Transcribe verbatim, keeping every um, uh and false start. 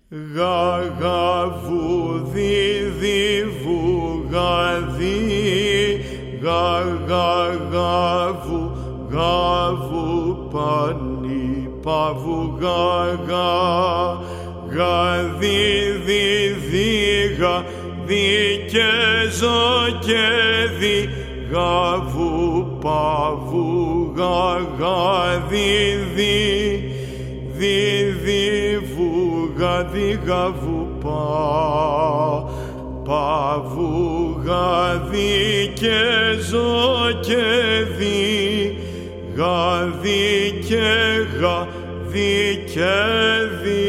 Γαγαβούδι διβουγαδί, γαγαγαβου, γαβου πανί, παβου γαγα, γαδί διδίγα, δικαιζο και δι, γαβου παβου γαγαδί δι, διδιβου γαδί γαβου πα, παβου γαδί και ζω και δι, γαδί και γαδί και δι.